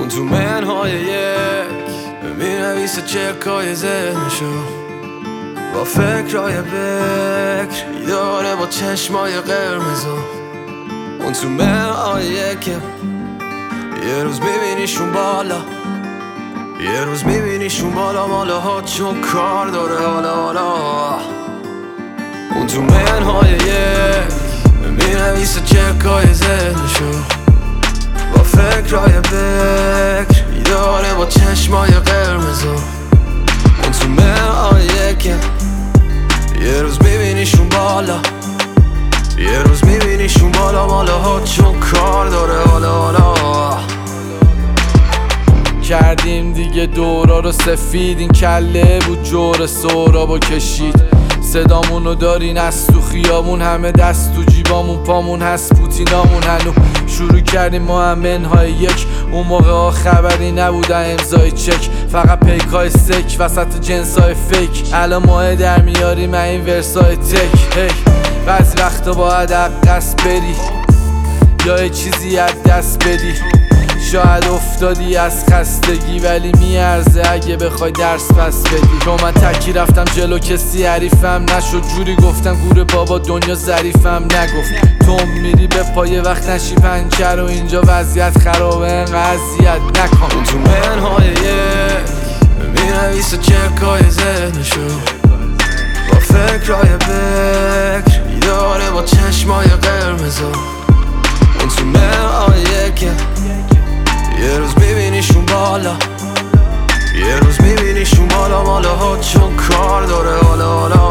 اون تو منهای یک مینویسه چرکای ذهنشو با فکرهای بکر داره با چشمای قرمزو. اون تو منهای یک یه روز میبینیشون بالا، یه روز میبینیشون بالا مالا ها چون کار داره حالا. اون تو منهای یک مینویسه چرکای ذهنشو با فکرهای بکر داره با چشمای قرمزو. اون تو منهای یک یه روز میبینیشون بالا، یه روز میبینیشون بالا مالا ها چون کار داره حالا. کردیم دیگه دورا رو سفید، این کله بود جور سهرابو کشید. صدامونو دارین از تو خیابون، همه دست تو جیبامون، پامون هست پوتینامون. هنو شروع کردیم ما هم منهای یک، اون موقع ها خبری نبودن امضای چک، فقط پیکای سک وسط جنسای فیک. الان ماه در میاریم این ورسای تک. هی بعضی وقتا باید عقص بری یا یه چیزی از دست بدی. شاید افتادی از خستگی ولی میارزه اگه بخوای درس پس بدی. چون من تکی رفتم جلو کسی حریفم نشد، جوری گفتم گور بابا دنیا ظریفم نگفت. تو میری به پای وقت نشی پنچر و اینجا وضعیت خرابه انقدر اذیت نکن. اون تو منهای یک مینویسه چرکای ذهنشو با فکرهای بکر داره با چشمای قرمزو. اون تو منهای یک یه روز میبینیشون بالا، یه روز میبینیشون بالا مالا ها چون کار داره حالا.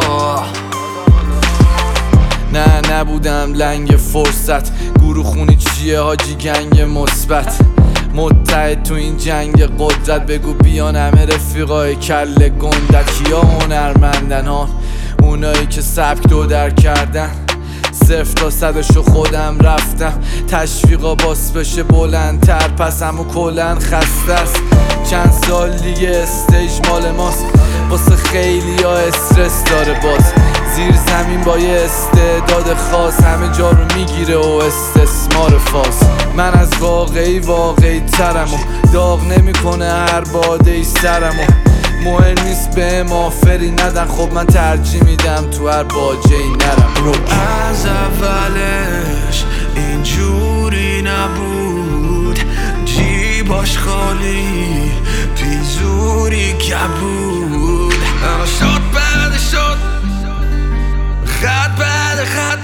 نه نبودم لنگ فرصت، گروه خونی چیه حاجی گنگ مثبت. متحد تو این جنگ قدرت، بگو بیان همه رفیقای کله گندت. کیا هنرمندن ها؟ اونایی که سبک دو در کردن. 0 تا 100شو خودم رفتم، تشویقا باس بشه بلندتر، پس همو کلن خسته است. چند سال دیگه استیج مال ماست، واسه خیلی ها استرس داره باز. زیر زمین با یه استعداد خاص همه جا رو میگیره و استثمار فاس. من از واقعی ترم و داغ نمیکنه هر باده ای سرم و مهم نیست به آفری ندن. خب من ترجیح میدم تو هر باجه ای نرم. از اولش اینجوری نبود، جیباش خالی پیزوری کبود. اما شد بعد شد، خط بعد خط،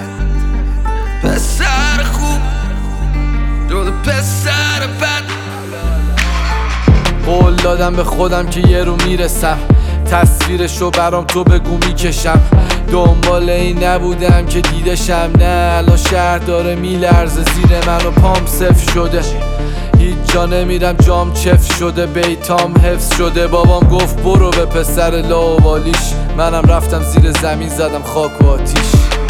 پسر خوب جود پسر بد. قول دادم به خودم که یه رو میرسم، تصویرشو برام تو بگو میکشم. دنبال این نبودم که دیدشم، نه الان شهر داره میلرزه زیر من و پام صفر شده. هیچ جا نمیرم جام چف شده، بیتام حفظ شده. بابام گفت برو به پسر لاوالیش، منم رفتم زیر زمین زدم خاک و آتیش.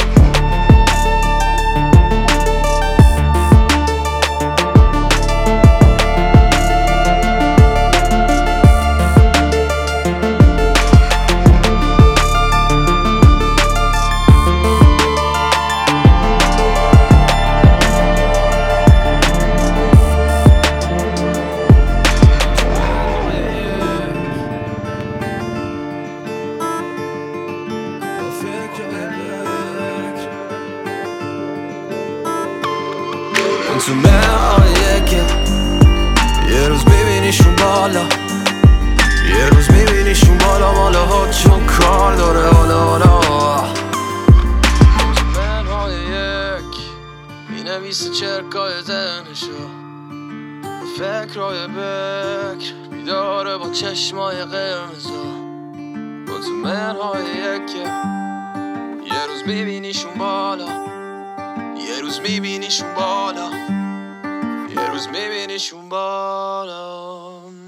اون تو منهای یک یه روز میبینیشون بالا، یه روز میبینیشون بالا مالا ها چون کار داره حالا. اون تو منهای یک مینویسه چرکای ذهنشو با فکرهای بکر بیداره با چشمای قرمزو. اون تو منهای یک یه روز میبینیشون بالا، یه روز میبینیشون بالا، یه روز میبینیشون بالا.